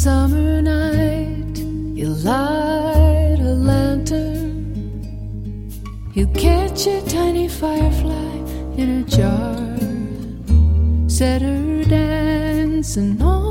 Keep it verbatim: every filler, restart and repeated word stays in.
summer night, you light a lantern. You catch a tiny firefly in a jar, set her dancing on